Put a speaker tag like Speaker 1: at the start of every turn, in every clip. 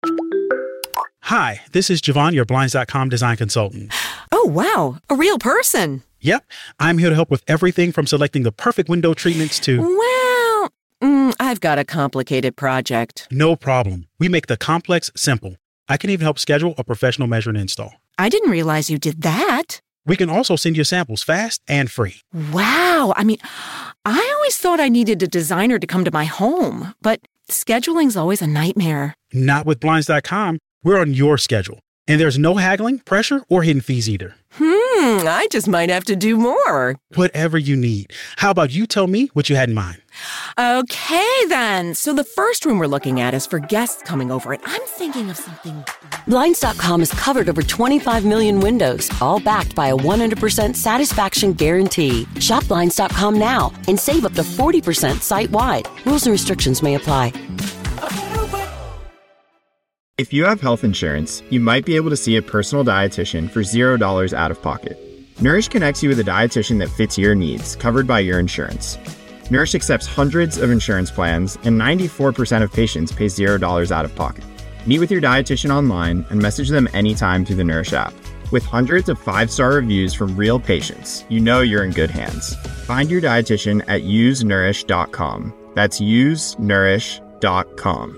Speaker 1: Hi, this is Javon, your Blinds.com design consultant.
Speaker 2: Oh, wow. A real person.
Speaker 1: Yep, I'm here to help with everything from selecting the perfect window treatments to...
Speaker 2: Well, I've got a complicated project.
Speaker 1: No problem. We make the complex simple. I can even help schedule a professional measure and install.
Speaker 2: I didn't realize you did that.
Speaker 1: We can also send you samples fast and free.
Speaker 2: Wow. I always thought I needed a designer to come to my home, but scheduling's always a nightmare.
Speaker 1: Not with Blinds.com. We're on your schedule. And there's no haggling, pressure, or hidden fees either.
Speaker 2: I just might have to do more.
Speaker 1: Whatever you need. How about you tell me what you had in mind?
Speaker 2: Okay, then. So the first room we're looking at is for guests coming over, and I'm thinking of something...
Speaker 3: Blinds.com has covered over 25 million windows, all backed by a 100% satisfaction guarantee. Shop Blinds.com now and save up to 40% site-wide. Rules and restrictions may apply.
Speaker 4: If you have health insurance, you might be able to see a personal dietitian for $0 out of pocket. Nourish connects you with a dietitian that fits your needs, covered by your insurance. Nourish accepts hundreds of insurance plans, and 94% of patients pay $0 out of pocket. Meet with your dietitian online and message them anytime through the Nourish app. With hundreds of 5-star reviews from real patients, you know you're in good hands. Find your dietitian at usenourish.com. That's usenourish.com.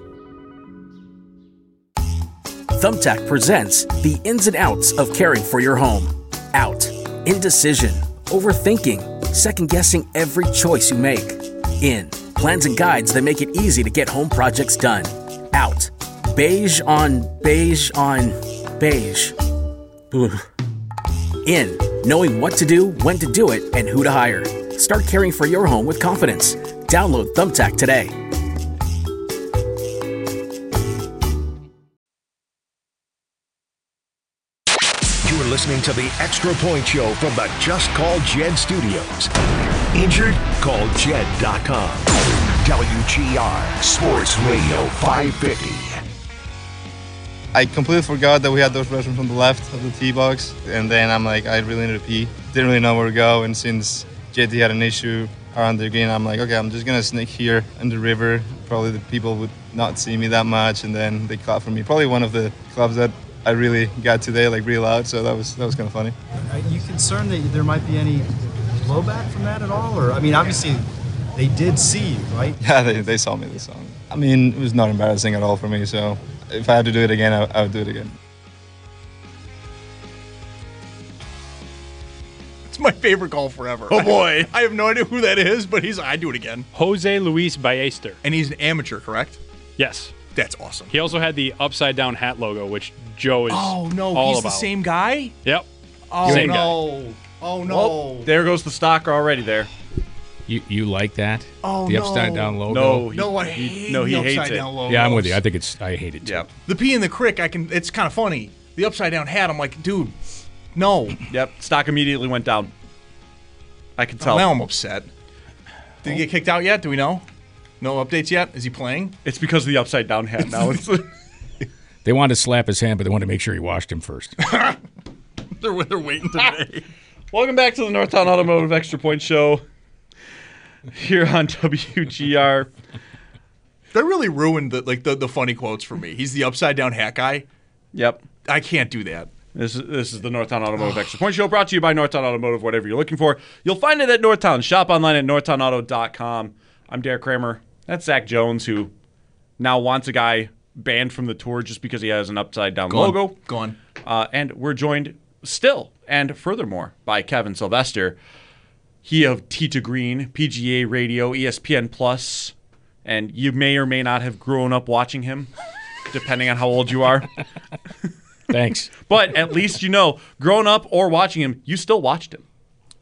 Speaker 5: Thumbtack presents the ins and outs of caring for your home. Out. Indecision. Overthinking. Second-guessing every choice you make. In. Plans and guides that make it easy to get home projects done. Out. Beige on beige on beige. Ugh. In. Knowing what to do, when to do it, and who to hire. Start caring for your home with confidence. Download Thumbtack today.
Speaker 6: You're listening to the Extra Point Show from the Just Call Jed Studios. Injured? Call Jed.com. WGR Sports Radio 550.
Speaker 7: I completely forgot that we had those restrooms on the left of the tee box, and then I'm like, I really need to pee. Didn't really know where to go, and since JT had an issue around the green, I'm like, okay, I'm just gonna sneak here in the river. Probably the people would not see me that much, and then they clap for me. Probably one of the clubs that I really got today, like real loud, so that was kind of funny.
Speaker 8: Are you concerned that there might be any blowback from that at all? Or, I mean, obviously they did see you, right?
Speaker 7: Yeah, they saw me, I mean, it was not embarrassing at all for me, so if I had to do it again, I would do it again.
Speaker 9: It's my favorite golfer ever.
Speaker 10: Oh, boy.
Speaker 9: I have no idea who that is, but I'd do it again.
Speaker 10: Jose Luis Ballester.
Speaker 9: And he's an amateur, correct?
Speaker 10: Yes.
Speaker 9: That's awesome.
Speaker 10: He also had the upside-down hat logo, which Joe is all
Speaker 9: he's
Speaker 10: about.
Speaker 9: The same guy?
Speaker 10: Yep.
Speaker 9: Oh,
Speaker 10: same
Speaker 9: no.
Speaker 10: Guy.
Speaker 9: Oh, no.
Speaker 11: Well, there goes the stalker already there.
Speaker 12: You like that?
Speaker 9: Oh,
Speaker 12: the
Speaker 9: no.
Speaker 12: upside-down logo?
Speaker 9: No, I hate the upside-down logo.
Speaker 12: Yeah, I'm with you. I hate it, too.
Speaker 11: Yeah.
Speaker 9: The pee in the crick, it's kind of funny. The upside-down hat, I'm like, dude, no.
Speaker 11: Yep, stock immediately went down. I can tell.
Speaker 9: Now I'm upset. Did he get kicked out yet? Do we know? No updates yet? Is he playing?
Speaker 11: It's because of the upside-down hat now.
Speaker 12: They wanted to slap his hand, but they wanted to make sure he washed him first.
Speaker 11: They're waiting today. Welcome back to the Northtown Automotive Extra Point Show here on WGR.
Speaker 9: They really ruined the funny quotes for me. He's the upside-down hat guy.
Speaker 11: Yep.
Speaker 9: I can't do that.
Speaker 11: This is the Northtown Automotive Extra Point Show, brought to you by Northtown Automotive. Whatever you're looking for, you'll find it at Northtown. Shop online at northtownauto.com. I'm Derek Kramer. That's Zach Jones, who now wants a guy banned from the tour just because he has an upside-down logo.
Speaker 9: Go on.
Speaker 11: And we're joined still and furthermore by Kevin Sylvester. He of Tita Green, PGA Radio, ESPN Plus, and you may or may not have grown up watching him, depending on how old you are.
Speaker 12: Thanks.
Speaker 11: But at least you know, growing up or watching him, you still watched him.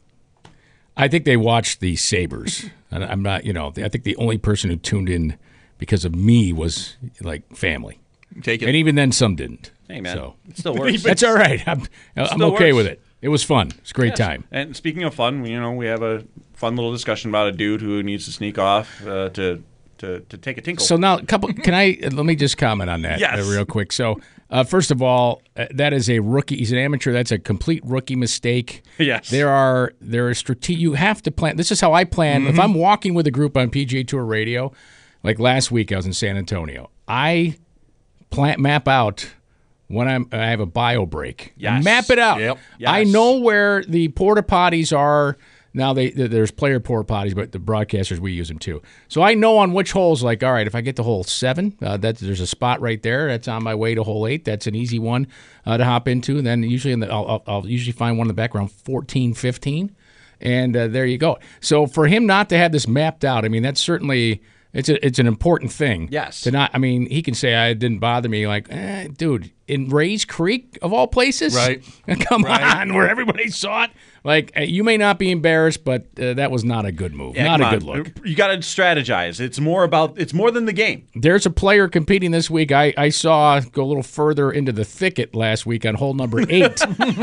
Speaker 12: I think they watched the Sabres. And I'm not, I think the only person who tuned in because of me was like family.
Speaker 9: Take it.
Speaker 12: And even then, some didn't.
Speaker 11: Hey, man.
Speaker 12: So.
Speaker 11: It still works.
Speaker 12: That's all right. I'm okay with it. It was fun. It's a great time.
Speaker 11: And speaking of fun, we have a fun little discussion about a dude who needs to sneak off to take a tinkle.
Speaker 12: So now, let me just comment on that real quick. So, first of all, that is a rookie. He's an amateur. That's a complete rookie mistake.
Speaker 11: Yes.
Speaker 12: There are you have to plan. This is how I plan. If I'm walking with a group on PGA Tour Radio, like last week I was in San Antonio, I map out when I have a bio break.
Speaker 11: Yes.
Speaker 12: Map it out.
Speaker 9: Yep.
Speaker 11: Yes.
Speaker 12: I know where the porta potties are. Now there's player porta potties, but the broadcasters, we use them too. So I know on which holes, like, all right, if I get to hole 7, there's a spot right there. That's on my way to hole 8. That's an easy one to hop into. And then usually I'll usually find one in the back around 14, 15. And there you go. So for him not to have this mapped out, I mean, that's certainly it's an important thing.
Speaker 11: Yes.
Speaker 12: To not, I mean, he can say it didn't bother me. Like, dude, in Rays Creek of all places,
Speaker 9: Right?
Speaker 12: Come on, where everybody saw it. Like, you may not be embarrassed, but that was not a good move.
Speaker 11: Yeah,
Speaker 12: Not a
Speaker 11: come
Speaker 12: good
Speaker 11: on.
Speaker 12: look.
Speaker 11: You got to strategize. It's more than the game.
Speaker 12: There's a player competing this week I saw go a little further into the thicket last week on hole number 8 at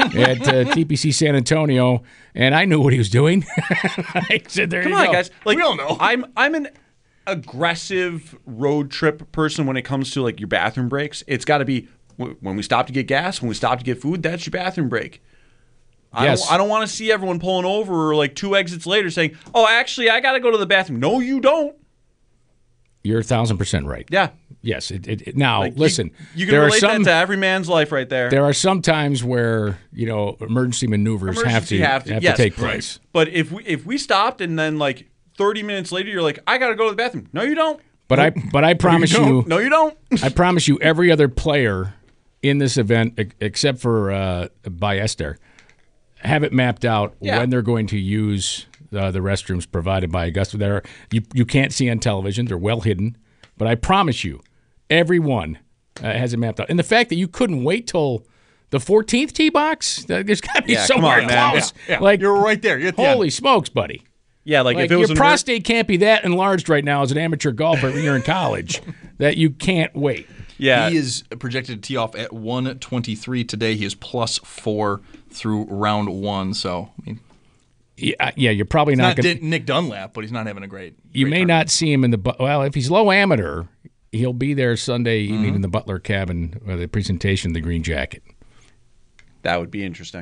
Speaker 12: TPC San Antonio, and I knew what he was doing. I said, there
Speaker 11: Come
Speaker 12: you
Speaker 11: on,
Speaker 12: go.
Speaker 11: guys. Like,
Speaker 9: We all know.
Speaker 11: I'm an aggressive road trip person when it comes to like your bathroom breaks. It's got to be when we stop to get gas, when we stop to get food. That's your bathroom break.
Speaker 12: Yes.
Speaker 11: I don't want to see everyone pulling over like 2 exits later saying, "Oh, actually, I got to go to the bathroom." No, you don't.
Speaker 12: You're 1,000% right.
Speaker 11: Yeah.
Speaker 12: Yes. Now,
Speaker 11: Like,
Speaker 12: listen.
Speaker 11: You can
Speaker 12: there
Speaker 11: relate
Speaker 12: are some,
Speaker 11: that to every man's life right there.
Speaker 12: There are some times where emergency maneuvers have to
Speaker 11: yes.
Speaker 12: take place.
Speaker 11: But if we stopped and then like 30 minutes later you're like, "I got to go to the bathroom." No, you don't.
Speaker 12: But I promise you,
Speaker 11: No, you don't.
Speaker 12: I promise you, every other player in this event, except for Ballester, have it mapped out when they're going to use the restrooms provided by Augusta. You can't see on television; they're well hidden. But I promise you, everyone has it mapped out. And the fact that you couldn't wait till the 14th tee box, there's got to be somewhere close.
Speaker 9: Yeah.
Speaker 12: Like
Speaker 9: You're right there. You're at the end.
Speaker 12: holy smokes, buddy!
Speaker 11: Yeah, like if it was
Speaker 12: your prostate can't be that enlarged right now as an amateur golfer when you're in college that you can't wait.
Speaker 11: Yeah.
Speaker 9: He is projected to tee off at 123 today. He is +4 through round 1. So, I mean,
Speaker 12: Yeah, you're probably not going to.
Speaker 9: Nick Dunlap, but he's not having a great.
Speaker 12: You may
Speaker 9: tournament.
Speaker 12: not see him in the. Well, if he's low amateur, he'll be there Sunday evening in the Butler cabin with the presentation of the green jacket.
Speaker 11: That would be interesting.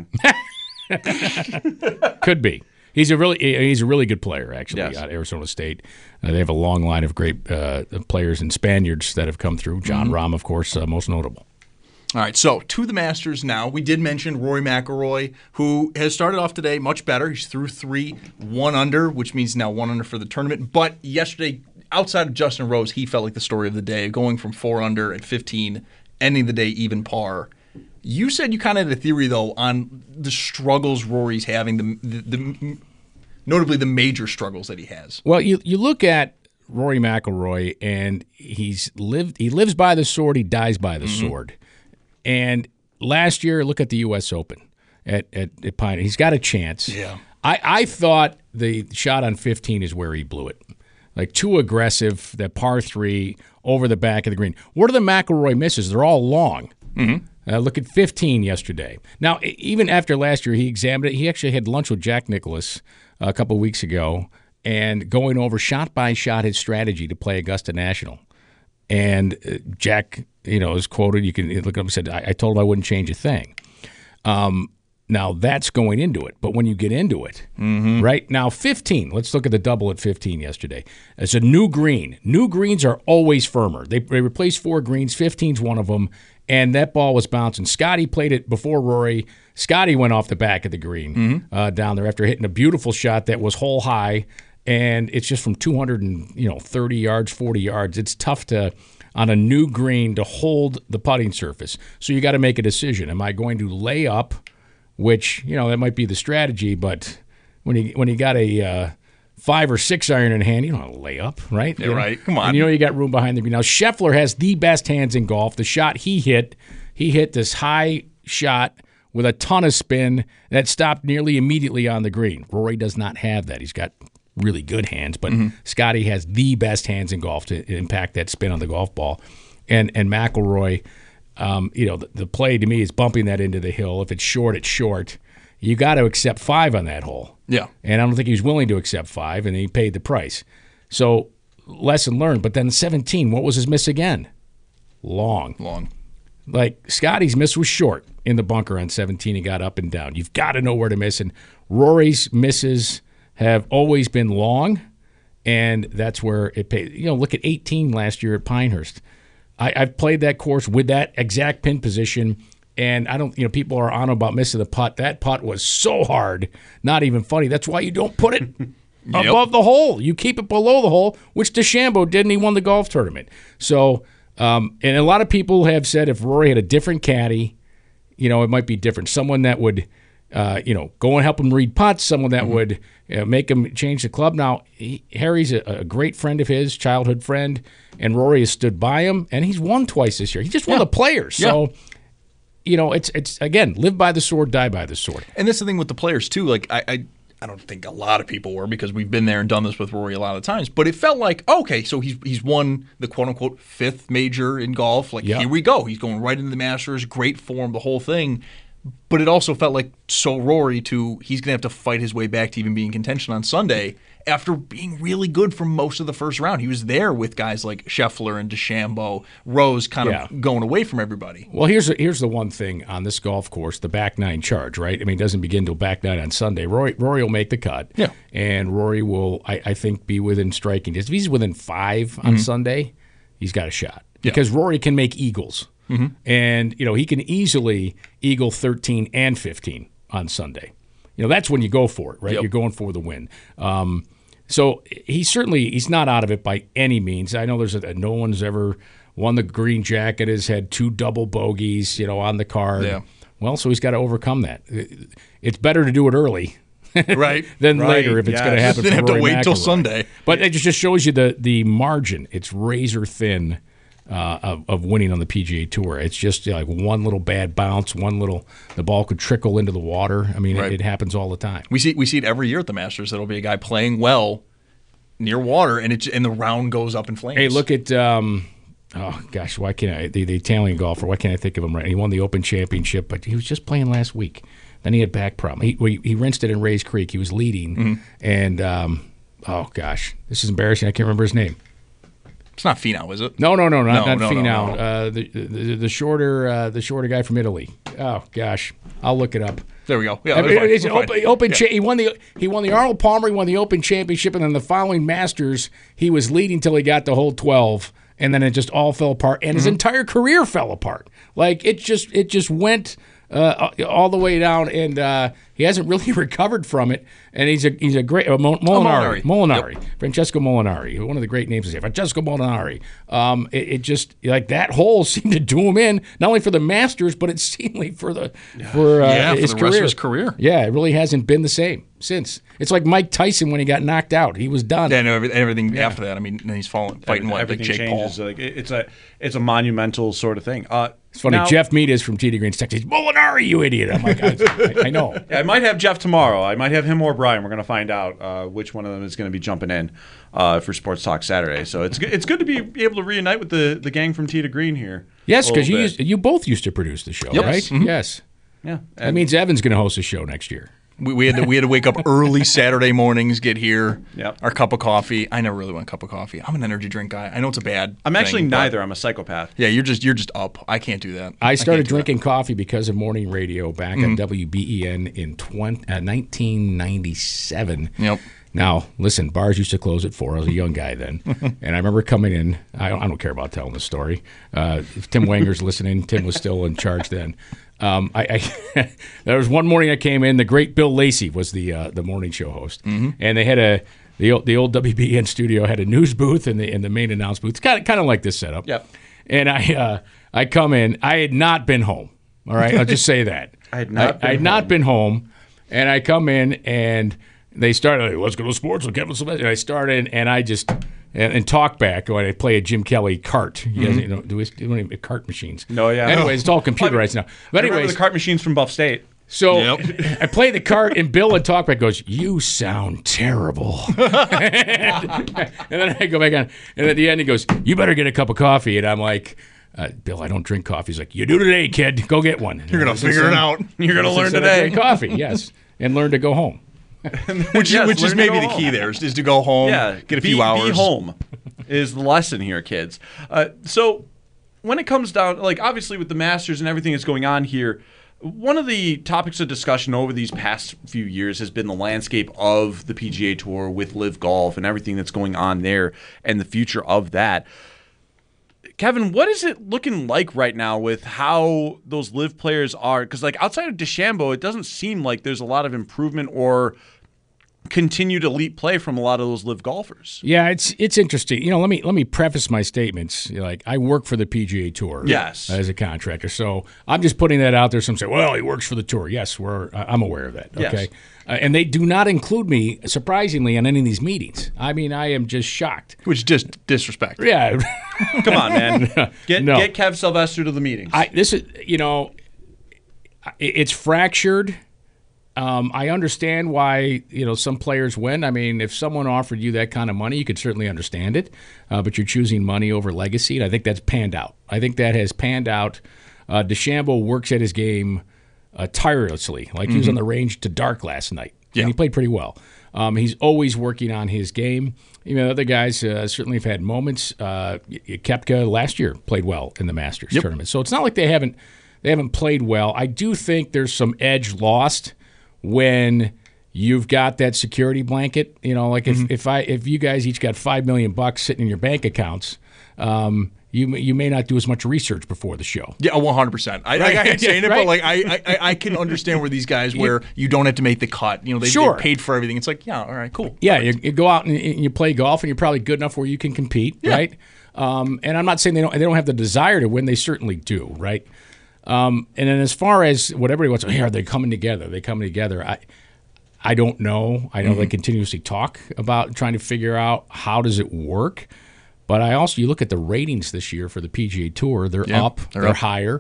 Speaker 12: Could be. He's a really good player, actually,
Speaker 11: Yes.
Speaker 12: at Arizona State. They have a long line of great players and Spaniards that have come through. John Rahm, of course, most notable.
Speaker 9: All right, so to the Masters now. We did mention Rory McIlroy, who has started off today much better. He's through 3, 1 under, which means now 1 under for the tournament. But yesterday, outside of Justin Rose, he felt like the story of the day, going from 4 under at 15, ending the day even par. You said you kind of had a theory, though, on the struggles Rory's having, notably the major struggles that he has.
Speaker 12: Well, you look at Rory McIlroy, and he lives by the sword, he dies by the sword. And last year, look at the U.S. Open at Pine. He's got a chance.
Speaker 9: Yeah.
Speaker 12: I thought the shot on 15 is where he blew it. Like, too aggressive, that par 3 over the back of the green. What are the McIlroy misses? They're all long. Look at 15 yesterday. Now, even after last year, he examined it. He actually had lunch with Jack Nicklaus a couple of weeks ago and going over shot by shot his strategy to play Augusta National. And Jack, is quoted. You can look up and said, I told him I wouldn't change a thing. Now, that's going into it. But when you get into it, right? Now, 15, let's look at the double at 15 yesterday. It's a new green. New greens are always firmer. They replaced 4 greens. 15's one of them. And that ball was bouncing. Scotty played it before Rory. Scotty went off the back of the green down there after hitting a beautiful shot that was hole high. And it's just from 230 yards, 40 yards. It's tough to, on a new green, to hold the putting surface. So you got to make a decision. Am I going to lay up, which, that might be the strategy, but when you got a 5 or 6 iron in hand, you don't want to lay up, right?
Speaker 9: Yeah, right. Come on.
Speaker 12: And you got room behind the green. Now, Scheffler has the best hands in golf. The shot he hit this high shot with a ton of spin that stopped nearly immediately on the green. Rory does not have that. He's got really good hands, but Scotty has the best hands in golf to impact that spin on the golf ball. And McIlroy, the play to me is bumping that into the hill. If it's short, it's short. You got to accept 5 on that hole.
Speaker 9: Yeah.
Speaker 12: And I don't think he was willing to accept 5, and he paid the price. So, lesson learned. But then 17, what was his miss again? Long. Like, Scotty's miss was short in the bunker on 17. He got up and down. You've got to know where to miss. And Rory's misses have always been long, and that's where it pays. Look at 18 last year at Pinehurst. I've played that course with that exact pin position, and I don't. People are on about missing the putt. That putt was so hard, not even funny. That's why you don't put it above the hole. You keep it below the hole, which DeChambeau did, and he won the golf tournament. So, and a lot of people have said if Rory had a different caddy, it might be different. Someone that would, go and help him read putts. Someone that would make him change the club. Now, Harry's a great friend of his, childhood friend, and Rory has stood by him, and he's won twice this year. He just won the Players. So, it's again, live by the sword, die by the sword.
Speaker 9: And that's the thing with the Players too. Like I don't think a lot of people were, because we've been there and done this with Rory a lot of times. But it felt like, okay, so he's won the quote unquote 5th major in golf. Like here we go. He's going right into the Masters, great form, the whole thing. But it also felt like Rory he's going to have to fight his way back to even being in contention on Sunday after being really good for most of the first round. He was there with guys like Scheffler and DeChambeau, Rose kind of going away from everybody.
Speaker 12: Well, here's the one thing on this golf course, the back nine charge, right? I mean, it doesn't begin till back nine on Sunday. Rory will make the cut.
Speaker 9: Yeah.
Speaker 12: And Rory will, I think, be within striking distance. If he's within 5 on Sunday, he's got a shot. Because Rory can make eagles.
Speaker 9: Mm-hmm.
Speaker 12: And, he can easily eagle 13 and 15 on Sunday. That's when you go for it, right?
Speaker 9: Yep.
Speaker 12: You're going for the win. So he's not out of it by any means. I know no one's ever won the green jacket, has had 2 double bogeys, on the card.
Speaker 9: Yeah.
Speaker 12: Well, so he's got to overcome that. It's better to do it early.
Speaker 9: Right.
Speaker 12: Than later if it's going to happen.
Speaker 9: Then have to wait till
Speaker 12: McIlroy.
Speaker 9: Sunday.
Speaker 12: But it just shows you the margin. It's razor thin. Of winning on the PGA Tour. It's just like one little bad bounce, the ball could trickle into the water. I mean, it happens all the time.
Speaker 9: We see it every year at the Masters. There'll be a guy playing well near water, and the round goes up in flames.
Speaker 12: Hey, look at why can't the Italian golfer? Why can't I think of him right? He won the Open Championship, but he was just playing last week. Then he had back problem. He rinsed it in Rays Creek. He was leading, and this is embarrassing. I can't remember his name.
Speaker 9: It's not Finau, is it?
Speaker 12: No, not Finau.
Speaker 9: No.
Speaker 12: The shorter guy from Italy. Oh gosh, I'll look it up.
Speaker 9: There we go. Yeah,
Speaker 12: He won the Arnold Palmer. He won the Open Championship, and then the following Masters, he was leading till he got to hole 12, and then it just all fell apart, and his entire career fell apart. Like it just went all the way down, and he hasn't really recovered from it. And he's a great Molinari,
Speaker 9: Yep.
Speaker 12: Francesco Molinari, one of the great names. Francesco Molinari. It just like that hole seemed to do him in, not only for the Masters, but it seemed like for his
Speaker 9: rest
Speaker 12: career.
Speaker 9: of his career.
Speaker 12: Yeah, it really hasn't been the same since. It's like Mike Tyson when he got knocked out; he was done.
Speaker 9: Yeah, no, everything after that. I mean, then he's fighting like Jake
Speaker 11: changes.
Speaker 9: Paul.
Speaker 11: Like it's a monumental sort of thing.
Speaker 12: It's funny. Jeff Mead is from Tee Green's Texas. Molinari, you idiot! I'm like, I know.
Speaker 11: Yeah, I might have Jeff tomorrow. I might have him or Brian. We're going to find out which one of them is going to be jumping in for Sports Talk Saturday. So it's good to be able to reunite with the gang from Tee to Green here.
Speaker 12: Yes, because you both used to produce the show, right?
Speaker 9: Mm-hmm.
Speaker 12: Yes.
Speaker 11: Yeah.
Speaker 12: That means Evan's going to host a show next year.
Speaker 9: We had to wake up early Saturday mornings, get here,
Speaker 11: Yep.
Speaker 9: our cup of coffee. I never really want a cup of coffee. I'm an energy drink guy. I know it's a bad
Speaker 11: I'm actually
Speaker 9: thing, but-
Speaker 11: neither. I'm a psychopath.
Speaker 9: Yeah, you're just up. I can't do that.
Speaker 12: I started
Speaker 9: can't do
Speaker 12: drinking coffee because of morning radio back on WBEN in 1997.
Speaker 9: Yep.
Speaker 12: Now, listen, bars used to close at 4. I was a young guy then. And I remember coming in. I don't care about telling the story. If Tim Wanger's listening, Tim was still in charge then. There was one morning I came in. The great Bill Lacey was the morning show host. And they had the old WBEN studio had a news booth and the main announce booth. It's kind of like this setup.
Speaker 11: Yep.
Speaker 12: And I come in. I had not been home. All right, I'll just say that.
Speaker 11: I had
Speaker 12: not been home, and I come in and they started. Like, let's go to sports with Kevin Sylvester. And I started and I just and talk back when I play a Jim Kelly cart. You guys, do we have cart machines?
Speaker 11: No, yeah.
Speaker 12: Anyways, it's all computerized now. But
Speaker 11: I remember
Speaker 12: anyways,
Speaker 11: the cart machines from Buff State.
Speaker 12: so I play the cart, and Bill in talkback goes, "You sound terrible." and then I go back on, and at the end he goes, "You better get a cup of coffee." And I'm like, "Bill, I don't drink coffee." He's like, "You do today, kid. Go get one."
Speaker 9: You're gonna figure it out.
Speaker 11: You're gonna learn
Speaker 12: Instead of
Speaker 11: today.
Speaker 12: drink coffee, yes, and learn to go home.
Speaker 9: Which
Speaker 11: Yes,
Speaker 9: is
Speaker 11: learn to
Speaker 9: maybe
Speaker 11: go
Speaker 9: the
Speaker 11: home.
Speaker 9: key there is to go home, get a few hours.
Speaker 11: Be home is the lesson here, kids. So when it comes down, like obviously with the Masters and everything that's going on here, one of the topics of discussion over these past few years has been the landscape of the PGA Tour with Live Golf and everything that's going on there and the future of that. Kevin, what is it looking like right now with how those LIV players are? Because like outside of DeChambeau, it doesn't seem like there's a lot of improvement or continued elite play from a lot of those LIV golfers.
Speaker 12: Yeah, it's interesting. Let me preface my statements. Like, I work for the PGA Tour,
Speaker 11: yes,
Speaker 12: as a contractor. So I'm just putting that out there. Some say, well, he works for the tour. Yes, I'm aware of that. Okay,
Speaker 11: yes.
Speaker 12: And they do not include me, surprisingly, on any of these meetings. I mean, I am just shocked.
Speaker 9: Which is just disrespect.
Speaker 12: Yeah,
Speaker 11: come on, man. Get Kev Sylvester to the meetings.
Speaker 12: It's fractured. I understand why some players win. I mean, if someone offered you that kind of money, you could certainly understand it. But you're choosing money over legacy, and I think that's panned out. I think that has panned out. DeChambeau works at his game tirelessly. Like he was on the range to dark last night, and he played pretty well. He's always working on his game. Other guys certainly have had moments. Koepka last year played well in the Masters tournament, so it's not like they haven't played well. I do think there's some edge lost when you've got that security blanket. If you guys each got $5 million sitting in your bank accounts, you may not do as much research before the show.
Speaker 9: Yeah, 100%. I hate saying it, but like I can understand where these guys where you don't have to make the cut. They paid for everything. It's like, yeah, all right, cool.
Speaker 12: Yeah, you go out and you play golf, and you're probably good enough where you can compete, right? And I'm not saying they don't have the desire to win. They certainly do, right? And then as far as what everybody wants, are they coming together? Are they coming together? I don't know. I know they continuously talk about trying to figure out how does it work. But you look at the ratings this year for the PGA Tour, they're up, they're higher.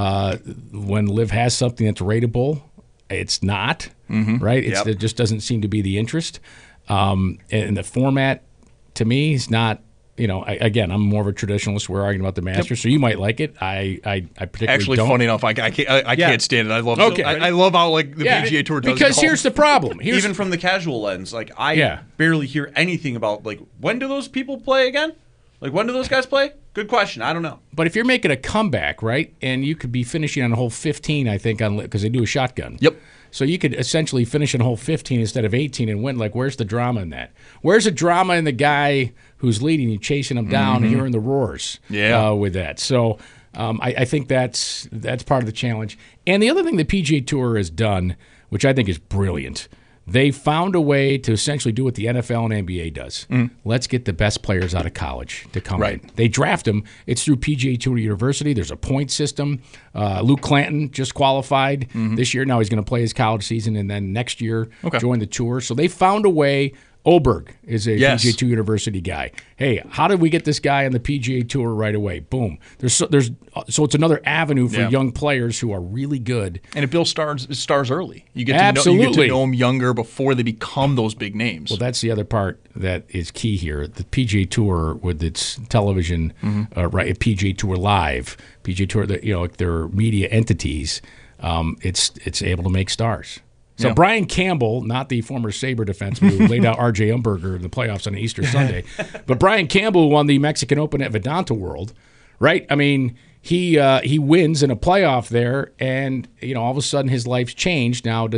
Speaker 12: When LIV has something that's rateable, it's not, right? It just doesn't seem to be the interest. And the format, to me, is not. I'm more of a traditionalist. We're arguing about the Masters, so you might like it. I particularly
Speaker 9: actually
Speaker 12: don't.
Speaker 9: Funny enough, I can't stand it. I love I love how the PGA Tour does
Speaker 12: because here's the problem.
Speaker 11: Even from the casual lens, I barely hear anything about when do those people play again? When do those guys play? Good question. I don't know.
Speaker 12: But if you're making a comeback, right, and you could be finishing on hole 15, I think, because they do a shotgun.
Speaker 9: Yep.
Speaker 12: So you could essentially finish on hole 15 instead of 18 and win. Where's the drama in that? Where's the drama in the guy who's leading you, chasing him down, and hearing the roars with that? So I think that's part of the challenge. And the other thing the PGA Tour has done, which I think is brilliant, they found a way to essentially do what the NFL and NBA does. Let's get the best players out of college to come in. They draft them. It's through PGA Tour University. There's a point system. Luke Clanton just qualified this year. Now he's going to play his college season and then next year join the tour. So they found a way. Oberg is a PGA Tour University guy. Hey, how did we get this guy on the PGA Tour right away? Boom. So it's another avenue for young players who are really good.
Speaker 9: And it builds stars early. You get to know them younger before they become those big names.
Speaker 12: Well, that's the other part that is key here. The PGA Tour with its television, PGA Tour Live, PGA Tour, their media entities, it's able to make stars. So Brian Campbell, not the former Sabre defenseman who laid out R.J. Umberger in the playoffs on Easter Sunday, but Brian Campbell who won the Mexican Open at Vedanta World, right? I mean, he wins in a playoff there, and all of a sudden his life's changed. Now,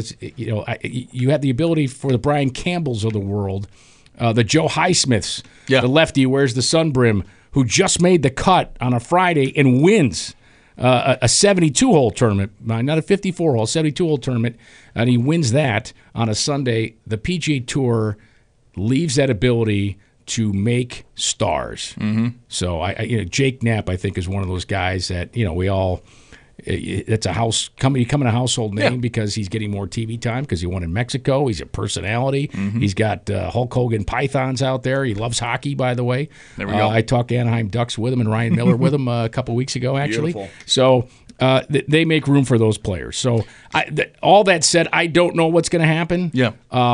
Speaker 12: you have the ability for the Brian Campbells of the world, the Joe Highsmiths, the lefty who wears the sunbrim, who just made the cut on a Friday and wins a 72-hole tournament, not a 54-hole, 72-hole tournament, and he wins that on a Sunday. The PGA Tour leaves that ability to make stars. So Jake Knapp, I think, is one of those guys that we all. It's becoming a household name because he's getting more TV time because he won in Mexico. He's a personality. He's got Hulk Hogan pythons out there. He loves hockey, by the way.
Speaker 9: There we go.
Speaker 12: I talked Anaheim Ducks with him and Ryan Miller with him a couple weeks ago, actually.
Speaker 11: Beautiful.
Speaker 12: So they make room for those players. So all that said, I don't know what's going to happen.
Speaker 9: Yeah.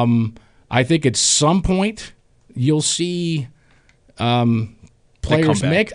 Speaker 12: I think at some point you'll see players make.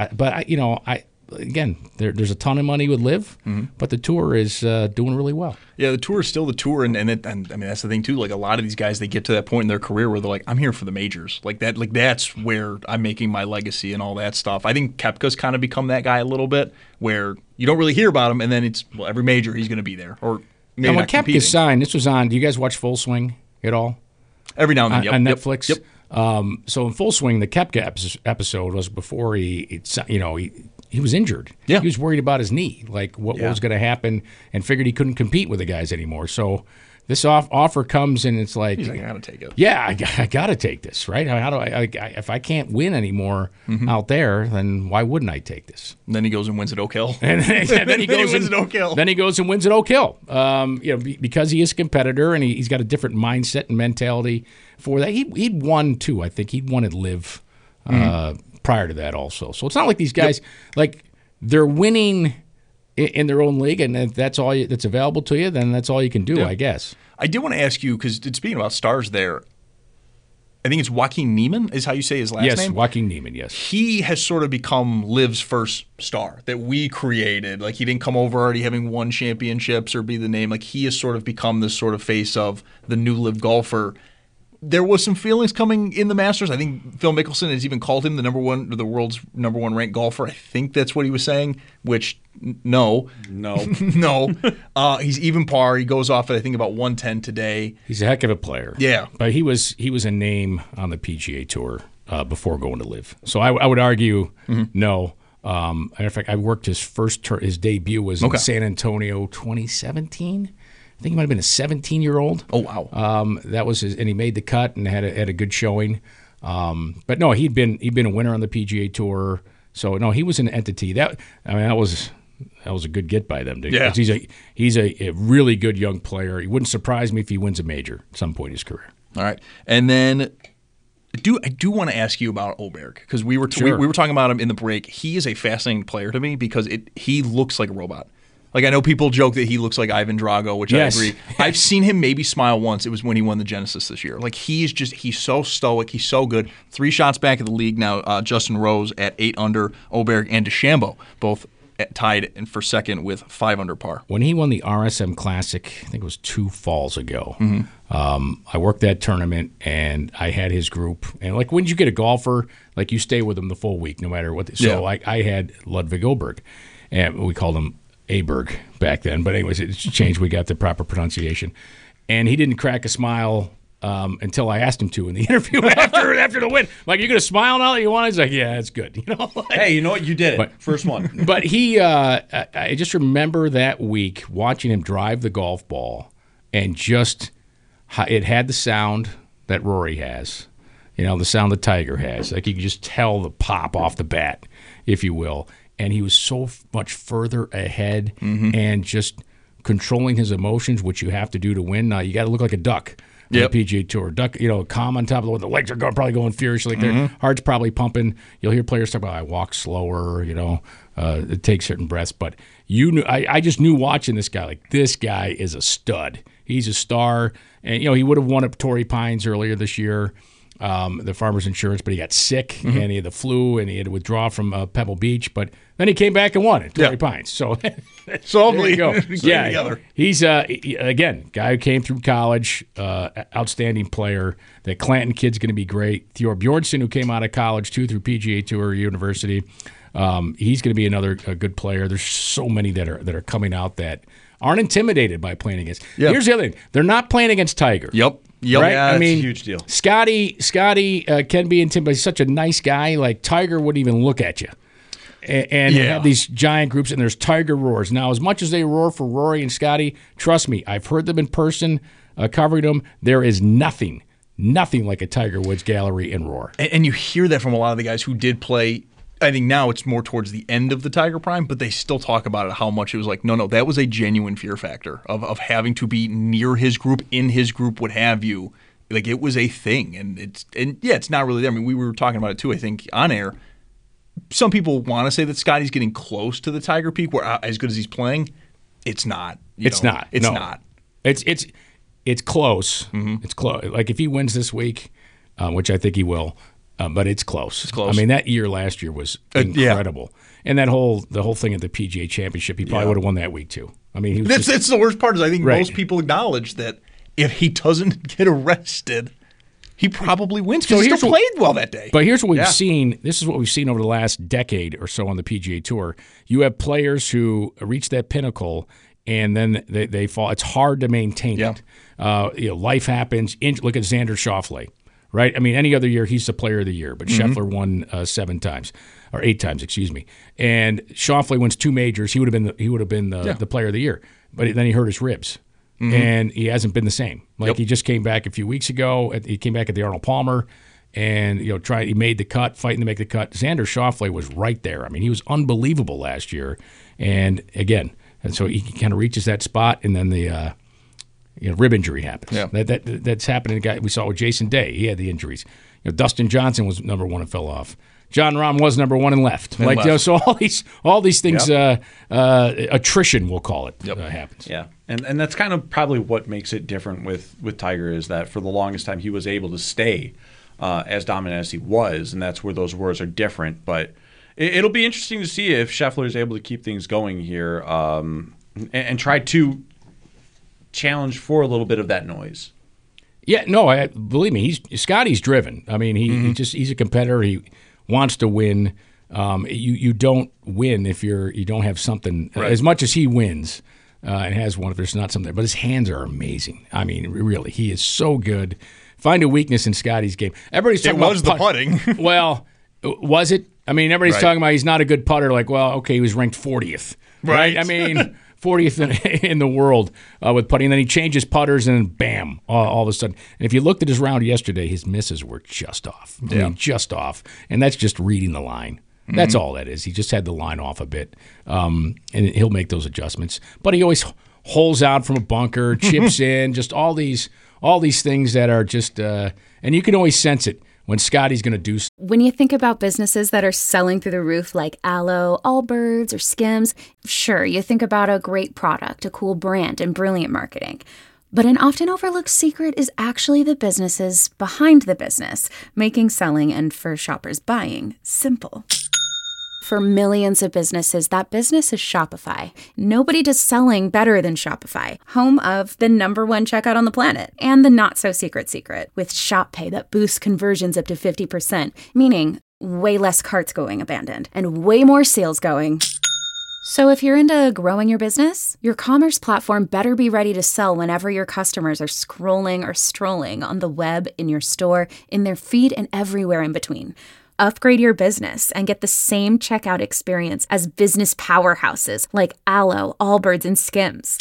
Speaker 12: Again, there's a ton of money with LIV, but the tour is doing really well.
Speaker 9: Yeah, the tour is still the tour, and I mean that's the thing too. A lot of these guys, they get to that point in their career where they're like, I'm here for the majors. That's where I'm making my legacy and all that stuff. I think Koepka's kind of become that guy a little bit, where you don't really hear about him, and then it's every major he's going to be there, or maybe
Speaker 12: and
Speaker 9: not
Speaker 12: when Koepka signed, this was on. Do you guys watch Full Swing at all?
Speaker 9: Every now and then,
Speaker 12: on Netflix.
Speaker 9: Yep.
Speaker 12: So in Full Swing, the Koepka episode was before he was injured.
Speaker 9: Yeah.
Speaker 12: He was worried about his knee, like what was going to happen, and figured he couldn't compete with the guys anymore. So this offer comes, and it's like,
Speaker 9: he's like, I got to take it.
Speaker 12: Yeah, I got to take this, right? How do I if I can't win anymore out there, then why wouldn't I take this?
Speaker 9: And then he goes and wins at Oak Hill.
Speaker 12: And then he goes
Speaker 9: wins at Oak Hill.
Speaker 12: Then he goes and wins at Oak Hill. Because he is a competitor and he's got a different mindset and mentality for that. He'd won too. I think he'd won at Live prior to that also. So it's not like these guys like they're winning in their own league, and if that's all that's available to you, then that's all you can do, I guess.
Speaker 9: I did want to ask you, because speaking about stars there, I think it's Joaquin Niemann is how you say his last name?
Speaker 12: Yes, Joaquin Niemann, yes.
Speaker 9: He has sort of become Liv's first star that we created. Like, he didn't come over already having won championships or be the name. Like, he has sort of become this sort of face of the new Liv golfer. There was some feelings coming in the Masters. I think Phil Mickelson has even called him the world's number one ranked golfer. I think that's what he was saying, which no. He's even par. He goes off at, I think, about 110 today.
Speaker 12: He's a heck of a player.
Speaker 9: Yeah.
Speaker 12: But he was a name on the PGA Tour before going to Live. So I would argue no. In fact, I worked his debut was in San Antonio 2017. I think he might have been a 17-year-old.
Speaker 9: Oh, wow.
Speaker 12: That was his, and he made the cut and had a good showing. But no, he'd been a winner on the PGA Tour. So no, he was an entity. That was a good get by them.
Speaker 9: Yeah.
Speaker 12: He's a really good young player. It wouldn't surprise me if he wins a major at some point in his career.
Speaker 9: All right, and then I do want to ask you about Åberg, because we were talking about him in the break. He is a fascinating player to me because he looks like a robot. Like, I know people joke that he looks like Ivan Drago, which I agree. I've seen him maybe smile once. It was when he won the Genesis this year. Like, he's so stoic. He's so good. 3 shots back of the league now. Justin Rose at 8 under. Åberg and DeChambeau both tied for second with 5 under par.
Speaker 12: When he won the RSM Classic, I think it was 2 falls ago, I worked that tournament, and I had his group. And, like, when you get a golfer, like, you stay with him the full week no matter what. So I had Ludwig Åberg, and we called him Aberg back then, but anyways, it's changed. We got the proper pronunciation, and he didn't crack a smile until I asked him to in the interview after the win. Like, you gonna smile now that you won? He's like, yeah, it's good.
Speaker 11: Hey, you know what? You did it. First one.
Speaker 12: But he, I just remember that week watching him drive the golf ball, and just it had the sound that Rory has, the sound that Tiger has. Like, you could just tell the pop off the bat, if you will. And he was so much further ahead and just controlling his emotions, which you have to do to win. Now, you got to look like a duck on the PGA Tour. Duck, calm on top of the water. The legs are probably going furiously. Like their heart's probably pumping. You'll hear players talk about, I walk slower, take certain breaths. But I just knew watching this guy, like, this guy is a stud. He's a star. And, he would have won at Torrey Pines earlier this year. The Farmers Insurance, but he got sick and he had the flu and he had to withdraw from Pebble Beach. But then he came back and won at Torrey Pines. So there you go. He's again, guy who came through college, outstanding player. That Clanton kid's going to be great. Theodore Bjornsson, who came out of college too through PGA Tour University, he's going to be another good player. There's so many that are coming out that aren't intimidated by playing against. Here's the other thing: they're not playing against Tiger.
Speaker 9: Yep.
Speaker 12: Right?
Speaker 11: Yeah, that's a huge deal.
Speaker 12: Scotty can be intimidated. He's such a nice guy. Like, Tiger wouldn't even look at you. And you have these giant groups, and there's Tiger roars. Now, as much as they roar for Rory and Scotty, trust me, I've heard them in person, covering them. There is nothing like a Tiger Woods gallery and roar.
Speaker 9: And you hear that from a lot of the guys who did play. I think now it's more towards the end of the Tiger prime, but they still talk about it, how much it was like, no, that was a genuine fear factor of having to be near his group, in his group, what have you. Like, it was a thing. And it's not really there. I mean, we were talking about it too, I think, on air. Some people want to say that Scotty's getting close to the Tiger peak, where as good as he's playing, it's not.
Speaker 12: It's not.
Speaker 9: It's not.
Speaker 12: It's close. It's close. Like, if he wins this week, which I think he will, but it's close.
Speaker 9: It's close.
Speaker 12: I mean, that year last year was incredible, and the whole thing at the PGA Championship, he probably would have won that week too. I mean, he was
Speaker 9: that's the worst part. Is I think most people acknowledge that if he doesn't get arrested, he probably wins because he still played well that day.
Speaker 12: But here's what we've seen. This is what we've seen over the last decade or so on the PGA Tour. You have players who reach that pinnacle, and then they fall. It's hard to maintain it. Life happens. Look at Xander Schauffele. right? I mean, any other year, he's the player of the year, but Scheffler won 7 times. Or 8 times, excuse me. And Schauffele wins 2 majors. He would have been the player of the year. But then he hurt his ribs. And he hasn't been the same. He just came back a few weeks ago. He came back at the Arnold Palmer, and he made the cut, fighting to make the cut. Xander Schauffele was right there. I mean, he was unbelievable last year. And again, so he kind of reaches that spot, and then the rib injury happens. Yeah. That's happening. We saw with Jason Day. He had the injuries. Dustin Johnson was number 1 and fell off. John Rahm was number 1 and left. So all these things, attrition, we'll call it, happens.
Speaker 11: Yeah, and that's kind of probably what makes it different with Tiger, is that for the longest time he was able to stay as dominant as he was, and that's where those words are different. But it'll be interesting to see if Scheffler is able to keep things going here and try to challenge for a little bit of that noise.
Speaker 12: Yeah, no, believe me, Scotty's driven. I mean, he's a competitor. He wants to win. You don't win if you don't have something. Right. As much as he wins and has one, if there's not something. But his hands are amazing. I mean, really, he is so good. Find a weakness in Scotty's game. Everybody's talking about
Speaker 9: the putting.
Speaker 12: Well, was it? I mean, everybody's talking about he's not a good putter. Like, well, okay, he was ranked 40th. Right? I mean, 40th in the world with putting. And then he changes putters, and then bam, all of a sudden. And if you looked at his round yesterday, his misses were just off. I mean, just off. And that's just reading the line. That's all that is. He just had the line off a bit. And he'll make those adjustments. But he always holes out from a bunker, chips in, just all these things that are just and you can always sense it when Scotty's going to do.
Speaker 13: When you think about businesses that are selling through the roof like Aloe, Allbirds, or Skims, sure, you think about a great product, a cool brand, and brilliant marketing. But an often overlooked secret is actually the businesses behind the business, making selling and for shoppers buying simple. For millions of businesses, that business is Shopify. Nobody does selling better than Shopify, home of the #1 checkout on the planet, and the not-so-secret secret, with Shop Pay that boosts conversions up to 50%, meaning way less carts going abandoned, and way more sales going. So if you're into growing your business, your commerce platform better be ready to sell whenever your customers are scrolling or strolling on the web, in your store, in their feed, and everywhere in between. Upgrade your business and get the same checkout experience as business powerhouses like Aloe, Allbirds, and Skims.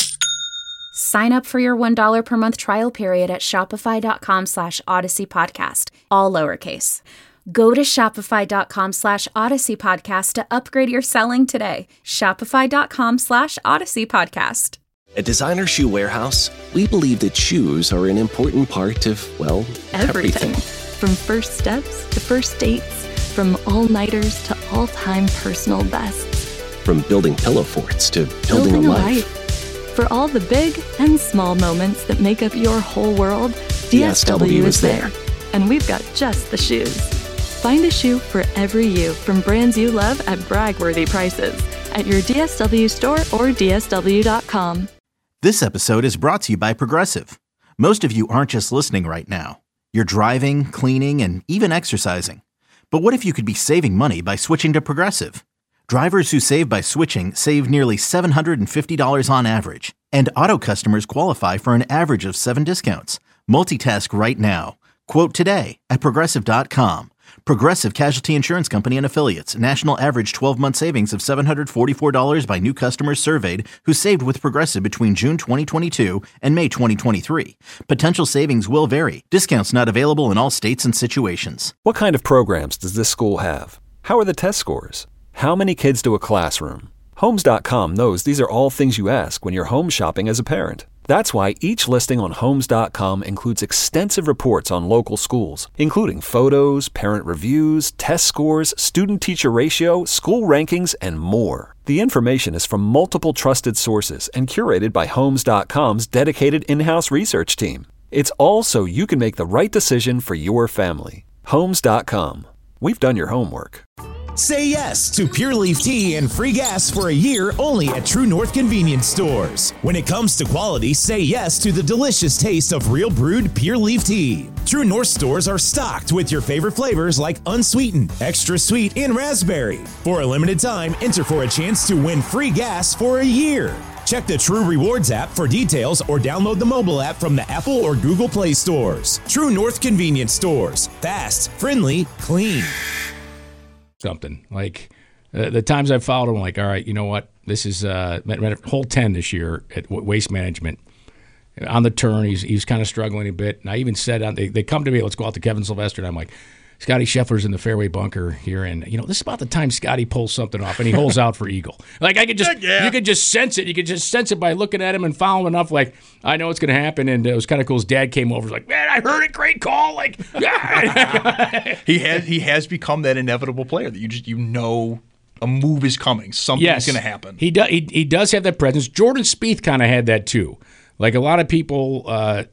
Speaker 13: Sign up for your $1 per month trial period at shopify.com/Odyssey Podcast, all lowercase. Go to shopify.com/Odyssey Podcast to upgrade your selling today. Shopify.com/Odyssey Podcast.
Speaker 14: At Designer Shoe Warehouse, we believe that shoes are an important part of, well, everything.
Speaker 15: From first steps to first dates, from all-nighters to all-time personal bests.
Speaker 14: From building pillow forts to building a life.
Speaker 15: For all the big and small moments that make up your whole world, DSW is there. And we've got just the shoes. Find a shoe for every you from brands you love at brag-worthy prices at your DSW store or DSW.com.
Speaker 16: This episode is brought to you by Progressive. Most of you aren't just listening right now. You're driving, cleaning, and even exercising. But what if you could be saving money by switching to Progressive? Drivers who save by switching save nearly $750 on average. And auto customers qualify for an average of 7 discounts. Multitask right now. Quote today at Progressive.com. Progressive Casualty Insurance Company and Affiliates. National average 12-month savings of $744 by new customers surveyed who saved with Progressive between June 2022 and May 2023. Potential savings will vary. Discounts not available in all states and situations.
Speaker 17: What kind of programs does this school have? How are the test scores? How many kids do a classroom? Homes.com knows these are all things you ask when you're home shopping as a parent. That's why each listing on Homes.com includes extensive reports on local schools, including photos, parent reviews, test scores, student-teacher ratio, school rankings, and more. The information is from multiple trusted sources and curated by Homes.com's dedicated in-house research team. It's all so you can make the right decision for your family. Homes.com. We've done your homework.
Speaker 18: Say yes to Pure Leaf Tea and free gas for a year only at True North Convenience Stores. When it comes to quality, say yes to the delicious taste of real brewed Pure Leaf Tea. True North stores are stocked with your favorite flavors like unsweetened, extra sweet, and raspberry. For a limited time, enter for a chance to win free gas for a year. Check the True Rewards app for details or download the mobile app from the Apple or Google Play stores. True North Convenience Stores. Fast, friendly, clean.
Speaker 12: Something like the times I've followed him, I'm like, all right, you know what? This is hole 10 this year at Waste Management. On the turn, he's kind of struggling a bit. And I even said, they come to me, let's go out to Kevin Sylvester. And I'm like, Scotty Scheffler's in the fairway bunker here, and this is about the time Scotty pulls something off, and he holds out for eagle. Like I could just, you could just sense it. You could just sense it by looking at him and following enough. Like I know it's going to happen, and it was kind of cool. His dad came over, was like, "Man, I heard it, great call!" Like
Speaker 9: he has become that inevitable player that you know a move is coming, something's going to happen.
Speaker 12: He does have that presence. Jordan Spieth kind of had that too. Like a lot of people,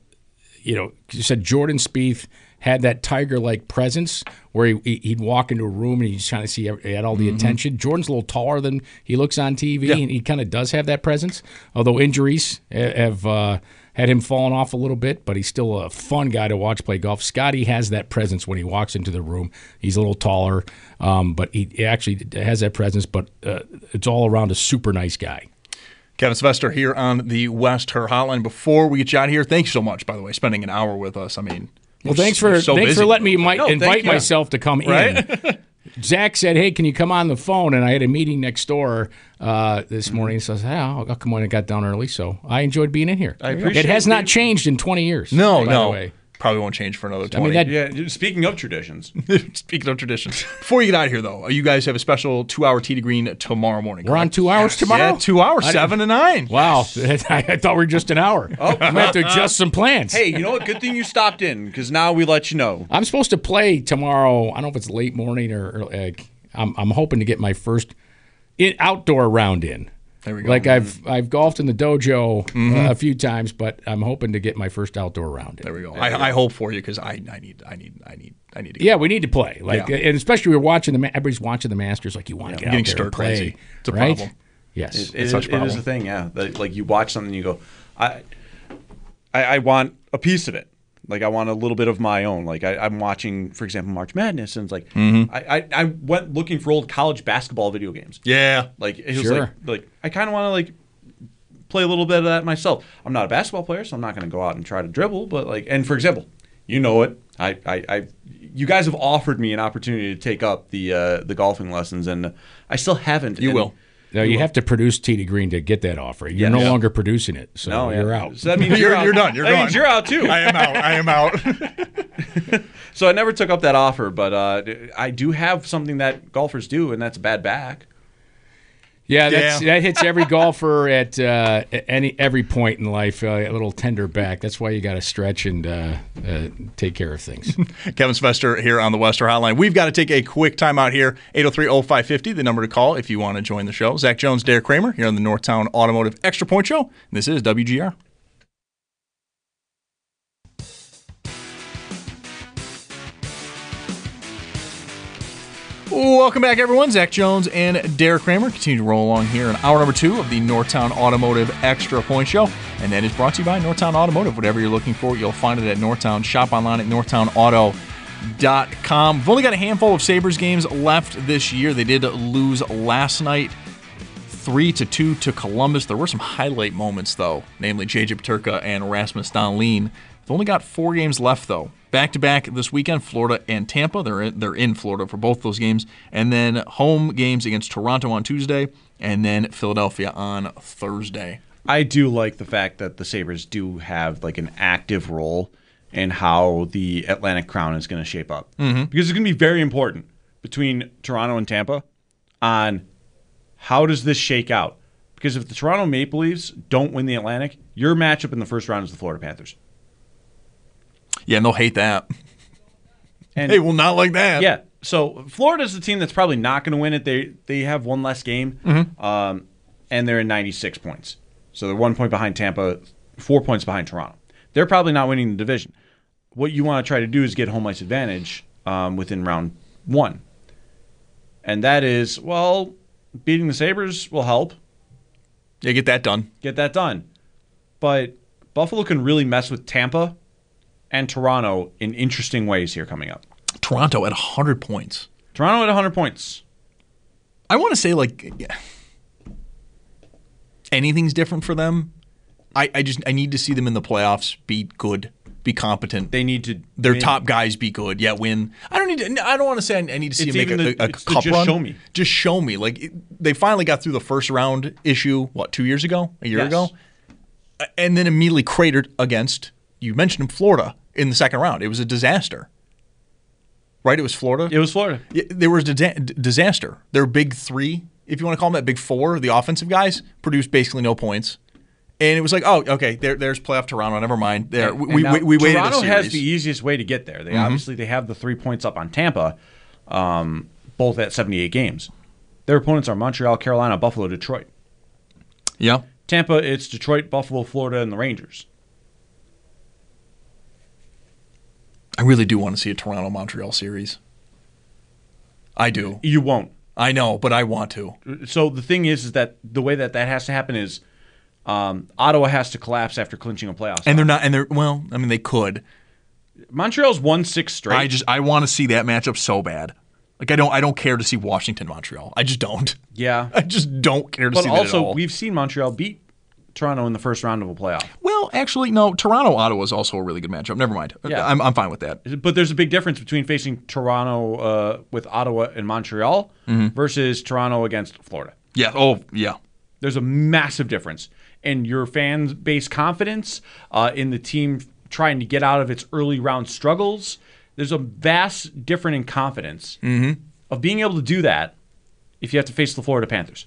Speaker 12: said Jordan Spieth had that Tiger-like presence where he'd walk into a room and he'd just kind of see he had all the attention. Jordan's a little taller than he looks on TV, and he kind of does have that presence. Although injuries have had him falling off a little bit, but he's still a fun guy to watch play golf. Scotty has that presence when he walks into the room. He's a little taller, but he actually has that presence, but it's all around a super nice guy.
Speaker 9: Kevin Sylvester here on the West Her Hotline. Before we get you out of here, thank you so much, by the way, spending an hour with us. I mean,
Speaker 12: well, thanks for letting me invite myself to come in. Zach said, "Hey, can you come on the phone?" And I had a meeting next door this morning. So I said, "Yeah, I'll come on." I got down early, so I enjoyed being in here.
Speaker 11: I appreciate
Speaker 12: it. Has not changed in 20 years.
Speaker 9: No,
Speaker 12: by the way.
Speaker 9: Probably won't change for another 20.
Speaker 11: Speaking of traditions.
Speaker 9: Before you get out of here, though, you guys have a special 2-hour tee to green tomorrow morning.
Speaker 12: We're on 2 hours tomorrow?
Speaker 9: Yeah, 2 hours, 7 to 9.
Speaker 12: Wow. I thought we were just an hour. I'm going to have to adjust some plans.
Speaker 11: Hey, you know what? Good thing you stopped in, because now we let you know.
Speaker 12: I'm supposed to play tomorrow. I don't know if it's late morning or I'm hoping to get my first outdoor round in.
Speaker 9: There we go.
Speaker 12: Like I've golfed in the dojo a few times, but I'm hoping to get my first outdoor round in.
Speaker 9: There we go. I hope for you, because I need to get
Speaker 12: Yeah, we need to play. And especially we're watching everybody's watching the Masters. Like you want to get out there and play.
Speaker 9: Crazy. It's a
Speaker 12: right?
Speaker 9: problem.
Speaker 12: Yes,
Speaker 11: it is a thing. Yeah, like you watch something, and you go, I want a piece of it. Like I want a little bit of my own. Like I'm watching, for example, March Madness, and it's like I went looking for old college basketball video games.
Speaker 9: Yeah,
Speaker 11: like it was like I kind of want to play a little bit of that myself. I'm not a basketball player, so I'm not going to go out and try to dribble. But and for example, you know it. You guys have offered me an opportunity to take up the golfing lessons, and I still haven't.
Speaker 9: You will.
Speaker 12: No, you have to produce tee to green to get that offer. You're no longer producing it, so you're out.
Speaker 11: So that means
Speaker 9: you're done. You're
Speaker 11: that means you're out too.
Speaker 9: I am out.
Speaker 11: So I never took up that offer, but I do have something that golfers do, and that's a bad back.
Speaker 12: Yeah, that hits every golfer at every point in life. A little tender back. That's why you got to stretch and take care of things.
Speaker 9: Kevin Sylvester here on the West Her Hotline. We've got to take a quick timeout here. 803-0550, the number to call if you want to join the show. Zach Jones, Derek Kramer here on the Northtown Automotive Extra Point Show. This is WGR. Welcome back, everyone. Zach Jones and Derek Kramer continue to roll along here in hour number 2 of the Northtown Automotive Extra Point Show. And that is brought to you by Northtown Automotive. Whatever you're looking for, you'll find it at Northtown. Shop online at northtownauto.com. We've only got a handful of Sabres games left this year. They did lose last night 3-2 to Columbus. There were some highlight moments, though, namely J.J. Peterka and Rasmus Dahlin. They've only got 4 games left, though. Back-to-back this weekend, Florida and Tampa. They're in Florida for both those games. And then home games against Toronto on Tuesday, and then Philadelphia on Thursday.
Speaker 11: I do like the fact that the Sabres do have an active role in how the Atlantic Crown is going to shape up.
Speaker 9: Mm-hmm.
Speaker 11: Because it's going to be very important between Toronto and Tampa on how does this shake out. Because if the Toronto Maple Leafs don't win the Atlantic, your matchup in the first round is the Florida Panthers.
Speaker 9: Yeah, and they'll hate that.
Speaker 11: And
Speaker 9: they will not like that.
Speaker 11: Yeah. So Florida's the team that's probably not going to win it. They have one less game, and they're in 96 points. So they're 1 point behind Tampa, 4 points behind Toronto. They're probably not winning the division. What you want to try to do is get home ice advantage within round 1. And that is, beating the Sabres will help.
Speaker 9: Yeah, get that done.
Speaker 11: But Buffalo can really mess with Tampa and Toronto in interesting ways here coming up.
Speaker 9: Toronto at 100 points.
Speaker 11: I want to say,
Speaker 9: anything's different for them. I need to see them in the playoffs be good, be competent.
Speaker 11: They need to.
Speaker 9: Their
Speaker 11: win.
Speaker 9: top guys be good. Yeah, win. I don't want to say I need to see them make a cup
Speaker 11: just
Speaker 9: run.
Speaker 11: Show me.
Speaker 9: Just show me. Like they finally got through the first round issue. What, 2 years ago? A year ago? And then immediately cratered against. You mentioned him, Florida in the second round. It was a disaster. Right? It was Florida.
Speaker 11: It was Florida.
Speaker 9: There was a disaster. Their big three, if you want to call them that, big four, the offensive guys, produced basically no points. And it was like, oh, okay, there's playoff Toronto. Never mind. There, we waited.
Speaker 11: Toronto
Speaker 9: a series.
Speaker 11: has the easiest way to get there. They obviously they have the 3 points up on Tampa, both at 78 games. Their opponents are Montreal, Carolina, Buffalo, Detroit.
Speaker 9: Yeah.
Speaker 11: Tampa, it's Detroit, Buffalo, Florida, and the Rangers.
Speaker 9: I really do want to see a Toronto-Montreal series. I do.
Speaker 11: You won't.
Speaker 9: I know, but I want to.
Speaker 11: So the thing is that the way that has to happen is Ottawa has to collapse after clinching a playoff spot.
Speaker 9: And they're not. And they're well. I mean, they could.
Speaker 11: Montreal's won 6 straight.
Speaker 9: I want to see that matchup so bad. Like I don't care to see Washington Montreal. I just don't.
Speaker 11: Yeah.
Speaker 9: I just don't care to see that at all.
Speaker 11: But also, we've seen Montreal beat Toronto in the first round of a playoff.
Speaker 9: Well, actually, no. Toronto-Ottawa is also a really good matchup. Never mind.
Speaker 11: Yeah.
Speaker 9: I'm fine with that.
Speaker 11: But there's a big difference between facing Toronto with Ottawa and Montreal versus Toronto against Florida.
Speaker 9: Yeah. Oh, yeah.
Speaker 11: There's a massive difference. And your fan base confidence in the team trying to get out of its early round struggles, there's a vast difference in confidence of being able to do that if you have to face the Florida Panthers,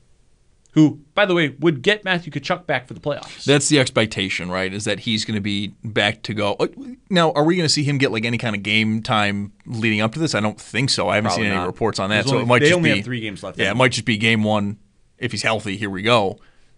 Speaker 11: who, by the way, would get Matthew Tkachuk back for the playoffs.
Speaker 9: That's the expectation, right, is that he's going to be back to go. Now, are we going to see him get like any kind of game time leading up to this? I don't think so. I haven't
Speaker 11: Probably
Speaker 9: seen any
Speaker 11: not.
Speaker 9: reports on that.
Speaker 11: They
Speaker 9: So it might just
Speaker 11: only
Speaker 9: be,
Speaker 11: have 3 games left.
Speaker 9: Yeah, it might just be game one. If he's healthy, here we go.